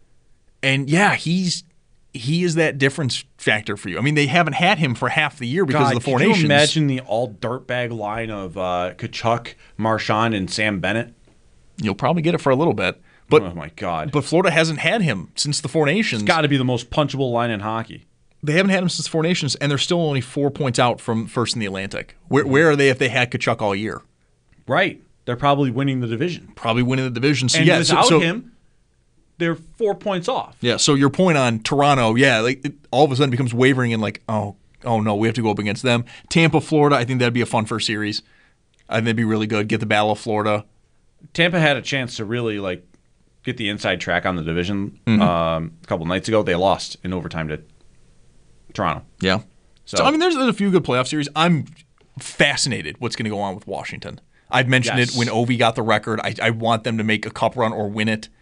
Speaker 9: And yeah, he is that difference factor for you. I mean, they haven't had him for half the year because of the Four Nations.
Speaker 11: Can you imagine the all dirtbag line of Tkachuk, Marchand, and Sam Bennett?
Speaker 9: You'll probably get it for a little bit. But,
Speaker 11: oh my God!
Speaker 9: But Florida hasn't had him since the Four Nations.
Speaker 11: It's got to be the most punchable line in hockey.
Speaker 9: They haven't had him since the Four Nations, and they're still only 4 points out from first in the Atlantic. Where are they if they had Tkachuk all year?
Speaker 11: Right. They're probably winning the division.
Speaker 9: So
Speaker 11: and
Speaker 9: yeah,
Speaker 11: without him, they're 4 points off.
Speaker 9: Yeah. So your point on Toronto, yeah, like it all of a sudden becomes wavering and like, oh no, we have to go up against them. Tampa, Florida, I think that'd be a fun first series. I think that'd be really good. Get the Battle of Florida.
Speaker 11: Tampa had a chance to really like get the inside track on the division a couple nights ago. They lost in overtime to Toronto.
Speaker 9: Yeah. So I mean, there's a few good playoff series. I'm fascinated what's going to go on with Washington. I've mentioned it when Ovi got the record. I want them to make a cup run or win it.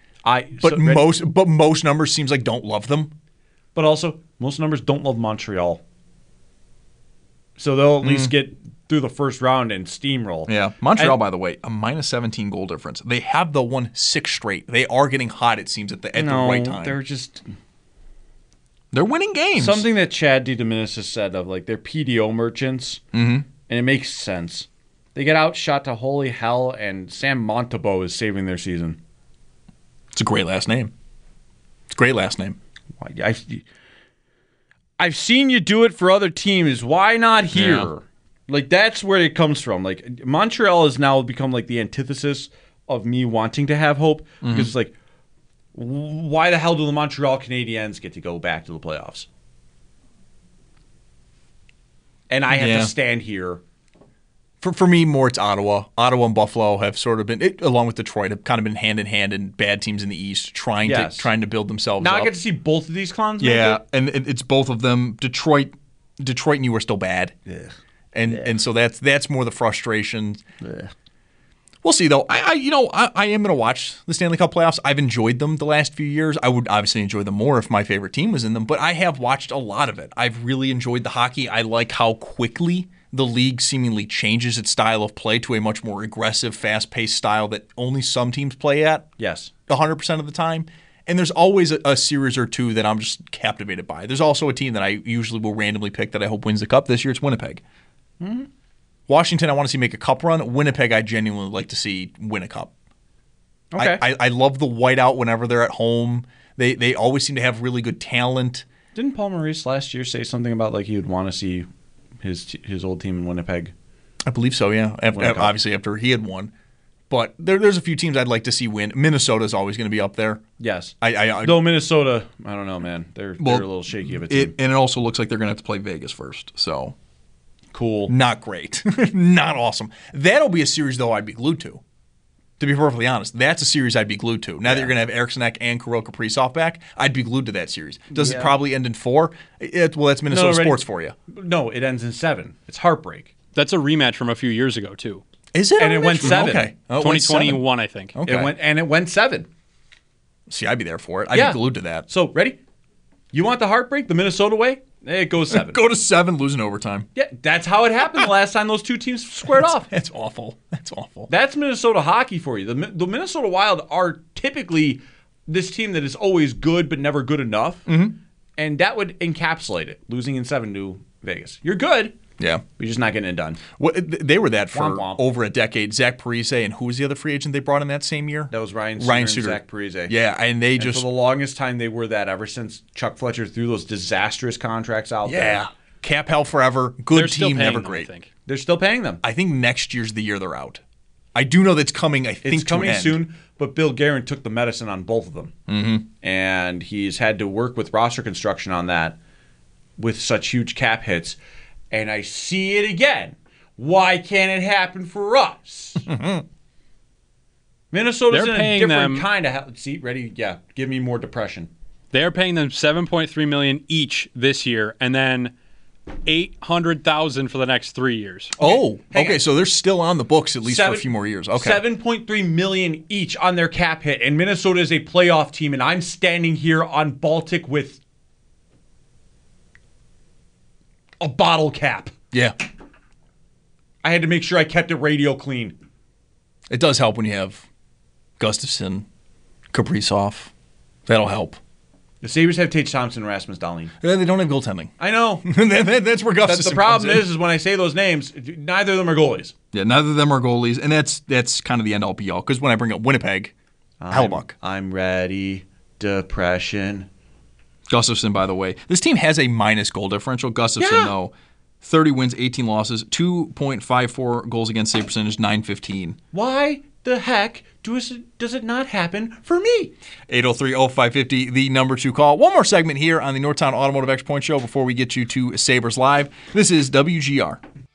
Speaker 9: Most numbers seems like don't love them.
Speaker 11: But also, most numbers don't love Montreal. So they'll at least get through the first round and steamroll.
Speaker 9: Yeah. Montreal, by the way, a minus 17 goal difference. They have the won 6 straight. They are getting hot, it seems, at the right time. They're winning games.
Speaker 11: Something that Chad DiDominis has said of like they're PDO merchants, and it makes sense. They get outshot to holy hell, and Sam Montembeault is saving their season.
Speaker 9: It's a great last name.
Speaker 11: I've seen you do it for other teams. Why not here?
Speaker 9: Yeah.
Speaker 11: Like, that's where it comes from. Like, Montreal has now become like the antithesis of me wanting to have hope, because it's like, why the hell do the Montreal Canadiens get to go back to the playoffs? And I have to stand here.
Speaker 9: For me, more it's Ottawa. Ottawa and Buffalo have sort of been, along with Detroit, have kind of been hand in hand in bad teams in the East, trying to build themselves
Speaker 11: now
Speaker 9: up.
Speaker 11: I get to see both of these clowns.
Speaker 9: Yeah, and it's both of them. Detroit and you are still bad. Yeah. And so that's more the frustration. Yeah. We'll see though. I am going to watch the Stanley Cup playoffs. I've enjoyed them the last few years. I would obviously enjoy them more if my favorite team was in them, but I have watched a lot of it. I've really enjoyed the hockey. I like how quickly the league seemingly changes its style of play to a much more aggressive, fast-paced style that only some teams play at.
Speaker 11: Yes.
Speaker 9: 100% of the time. And there's always a series or two that I'm just captivated by. There's also a team that I usually will randomly pick that I hope wins the Cup. This year it's Winnipeg. Mm-hmm. Washington, I want to see make a Cup run. Winnipeg, I genuinely like to see win a Cup.
Speaker 11: Okay.
Speaker 9: I love the whiteout whenever they're at home. They always seem to have really good talent.
Speaker 11: Didn't Paul Maurice last year say something about like he would want to see his old team in Winnipeg?
Speaker 9: I believe so, yeah. Obviously after he had won. But there's a few teams I'd like to see win. Minnesota's always going to be up there.
Speaker 11: Yes.
Speaker 9: Though
Speaker 11: Minnesota, I don't know, man. They're a little shaky of a team.
Speaker 9: And it also looks like they're going to have to play Vegas first. So
Speaker 11: cool.
Speaker 9: Not great. Not awesome. That'll be a series, though, I'd be glued to. To be perfectly honest, that's a series I'd be glued to. Now that you're going to have Eriksson Ek and Kirill Kaprizov back, I'd be glued to that series. Does it probably end in 4? Well, that's Minnesota sports for you.
Speaker 11: No, it ends in 7. It's heartbreak.
Speaker 10: That's a rematch from a few years ago, too.
Speaker 9: Is it?
Speaker 11: And it went 7.
Speaker 9: Okay.
Speaker 10: 2021, I think.
Speaker 9: Okay.
Speaker 11: It went 7.
Speaker 9: See, I'd be there for it. I'd be glued to that.
Speaker 11: So, ready? You want the heartbreak the Minnesota way? It goes 7.
Speaker 9: Go to 7, losing overtime.
Speaker 11: Yeah, that's how it happened the last time those two teams squared off.
Speaker 9: That's awful. That's awful.
Speaker 11: That's Minnesota hockey for you. The Minnesota Wild are typically this team that is always good but never good enough.
Speaker 9: Mm-hmm.
Speaker 11: And that would encapsulate it, losing in 7 to Vegas. You're good.
Speaker 9: Yeah.
Speaker 11: But you're just not getting it done.
Speaker 9: Well, they were that for
Speaker 11: Womp womp.
Speaker 9: over a decade. Zach Parise, and who was the other free agent they brought in that same year?
Speaker 11: That was Ryan Suter. And Zach Parise.
Speaker 9: Yeah, and they just...
Speaker 11: for the longest time, they were that ever since Chuck Fletcher threw those disastrous contracts out there.
Speaker 9: Yeah. Cap hell forever. Good
Speaker 10: They're still
Speaker 9: team,
Speaker 10: paying
Speaker 9: never
Speaker 10: them,
Speaker 9: great.
Speaker 10: I think.
Speaker 11: They're still paying them.
Speaker 9: I think next year's the year they're out. I do know that's coming,
Speaker 11: It's coming soon, but Bill Guerin took the medicine on both of them.
Speaker 9: Mm-hmm.
Speaker 11: And he's had to work with roster construction on that with such huge cap hits. And I see it again. Why can't it happen for us? Minnesota's
Speaker 10: They're
Speaker 11: in a
Speaker 10: paying
Speaker 11: different
Speaker 10: them-
Speaker 11: kind of... See, ready? Yeah, give me more depression.
Speaker 10: They're paying them $7.3 million each this year, and then $800,000 for the next 3 years.
Speaker 9: Okay, so they're still on the books at least for a few more years. Okay.
Speaker 11: $7.3 million each on their cap hit, and Minnesota is a playoff team, and I'm standing here on Baltic with a bottle cap.
Speaker 9: Yeah.
Speaker 11: I had to make sure I kept it radio clean.
Speaker 9: It does help when you have Gustafsson, Kaprizov. That'll help.
Speaker 11: The Sabres have Tage Thompson and Rasmus Dahlin.
Speaker 9: Yeah, they don't have goaltending.
Speaker 11: I know.
Speaker 9: That's where Gustafsson
Speaker 11: That's the problem
Speaker 9: comes in.
Speaker 11: is when I say those names, neither of them are goalies.
Speaker 9: Yeah, neither of them are goalies, and that's kind of the end-all be-all. Because when I bring up Winnipeg, Hellebuck.
Speaker 11: I'm ready. Depression.
Speaker 9: Gustafsson, by the way. This team has a minus goal differential. Gustafsson, though, 30 wins, 18 losses, 2.54 goals against save percentage, .915.
Speaker 11: Why the heck does it not happen for me?
Speaker 9: 803-0550, the number to call. One more segment here on the Northtown Automotive Extra Point Show before we get you to Sabres Live. This is WGR.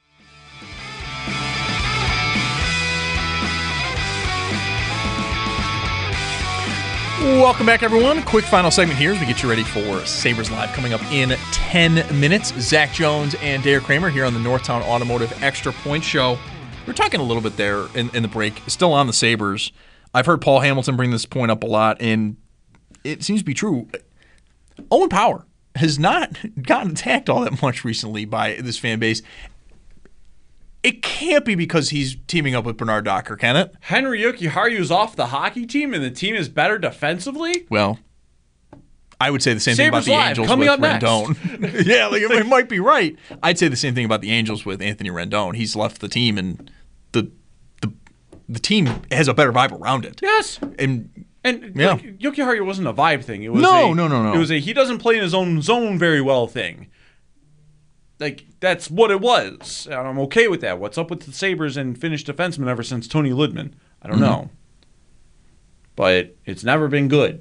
Speaker 9: Welcome back, everyone. Quick final segment here as we get you ready for Sabres Live coming up in 10 minutes. Zach Jones and Dare Kramer here on the Northtown Automotive Extra Point Show. We were talking a little bit there in the break, still on the Sabres. I've heard Paul Hamilton bring this point up a lot, and it seems to be true. Owen Power has not gotten attacked all that much recently by this fan base. It can't be because he's teaming up with Bernard Docker, can it?
Speaker 11: Henry Jokiharju is off the hockey team and the team is better defensively?
Speaker 9: Well, I would say the same thing about
Speaker 11: Sabres
Speaker 9: the
Speaker 11: Live,
Speaker 9: Angels
Speaker 11: coming
Speaker 9: with
Speaker 11: up next.
Speaker 9: Rendon. Yeah, it might be right. I'd say the same thing about the Angels with Anthony Rendon. He's left the team, and the team has a better vibe around it.
Speaker 11: Yes.
Speaker 9: And
Speaker 11: yeah. Like, Jokiharju wasn't a vibe thing. It was
Speaker 9: No.
Speaker 11: It was a he doesn't play in his own zone very well thing. Like, that's what it was. And I'm okay with that. What's up with the Sabres and Finnish defensemen ever since Tony Lidman? I don't know. But it's never been good.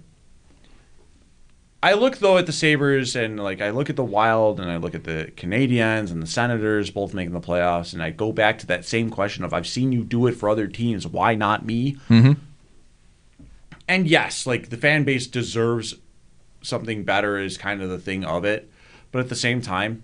Speaker 11: I look, though, at the Sabres, and I look at the Wild, and I look at the Canadiens and the Senators both making the playoffs, and I go back to that same question of, I've seen you do it for other teams. Why not me?
Speaker 9: Mm-hmm.
Speaker 11: And yes, the fan base deserves something better is kind of the thing of it. But at the same time,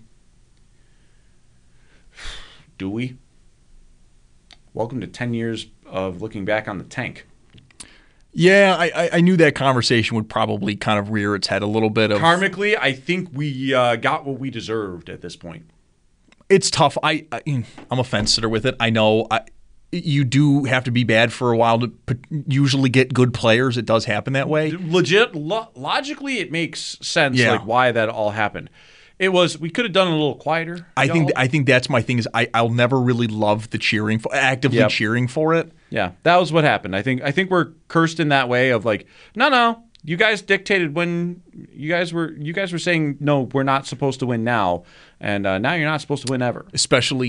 Speaker 11: do we? Welcome to 10 years of looking back on the tank.
Speaker 9: Yeah, I knew that conversation would probably kind of rear its head a little bit.
Speaker 11: Karmically, I think we got what we deserved at this point.
Speaker 9: It's tough. I'm a fence sitter with it. I know you do have to be bad for a while to usually get good players. It does happen that way.
Speaker 11: Logically, it makes sense why that all happened. It was, we could have done it a little quieter.
Speaker 9: I think that's my thing is I'll never really love the cheering actively cheering for it.
Speaker 11: Yeah, that was what happened. I think we're cursed in that way of no, you guys dictated when you guys were saying no, we're not supposed to win now, and now you're not supposed to win ever.
Speaker 9: Especially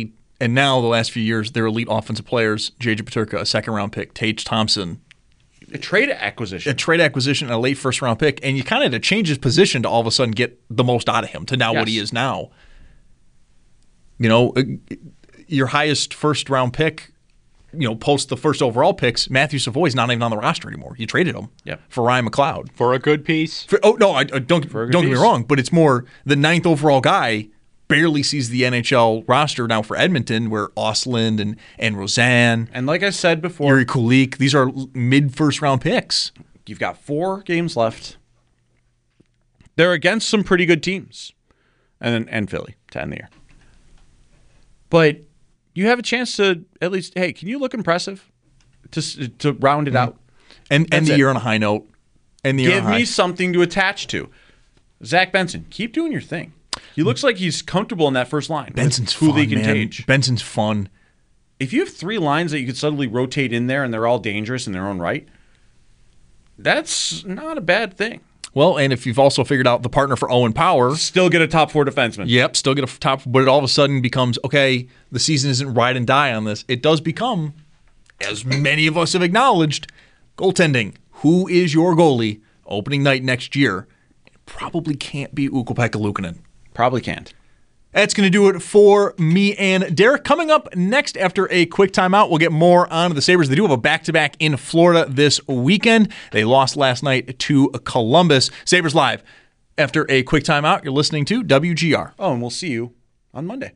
Speaker 9: And now, the last few years, they're elite offensive players. J.J. Peterka, a second-round pick. Tage Thompson.
Speaker 11: A trade acquisition.
Speaker 9: And a late first-round pick. And you kind of had to change his position to all of a sudden get the most out of him to now what he is now. You know, your highest first-round pick, you know, post the first overall picks, Matthew Savoy's not even on the roster anymore. You traded him for Ryan McLeod.
Speaker 10: For a good piece.
Speaker 9: Don't get me wrong, but it's more the 9th overall guy barely sees the NHL roster now for Edmonton, where Ostlund and Roseanne.
Speaker 11: And like I said before,
Speaker 9: Yuri Kulik, these are mid-first-round picks.
Speaker 11: You've got 4 games left. They're against some pretty good teams. And Philly to end the year. But you have a chance to at least, hey, can you look impressive to round it out?
Speaker 9: And the year on a high note.
Speaker 11: Give me something to attach to. Zach Benson, keep doing your thing. He looks like he's comfortable in that first line.
Speaker 9: Benson's fun, man. Benson's fun.
Speaker 11: If you have 3 lines that you could suddenly rotate in there and they're all dangerous in their own right, that's not a bad thing.
Speaker 9: Well, and if you've also figured out the partner for Owen Power.
Speaker 11: Still get a top 4 defenseman.
Speaker 9: Yep, still get a top, but it all of a sudden becomes, okay, the season isn't ride and die on this. It does become, as many of us have acknowledged, goaltending. Who is your goalie opening night next year? It probably can't be Ukko-Pekka Luukkonen.
Speaker 11: Probably can't.
Speaker 9: That's going to do it for me and Derek. Coming up next after a quick timeout, we'll get more on the Sabres. They do have a back-to-back in Florida this weekend. They lost last night to Columbus. Sabres Live. After a quick timeout, you're listening to WGR.
Speaker 11: Oh, and we'll see you on Monday.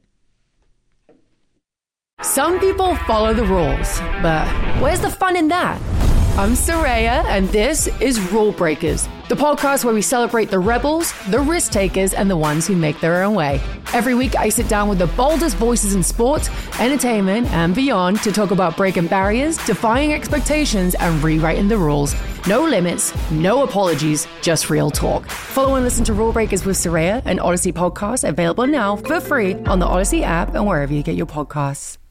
Speaker 19: Some people follow the rules, but where's the fun in that? I'm Soraya, and this is Rule Breakers, the podcast where we celebrate the rebels, the risk takers, and the ones who make their own way. Every week, I sit down with the boldest voices in sports, entertainment, and beyond to talk about breaking barriers, defying expectations, and rewriting the rules. No limits, no apologies, just real talk. Follow and listen to Rule Breakers with Soraya, an Odyssey podcast available now for free on the Odyssey app and wherever you get your podcasts.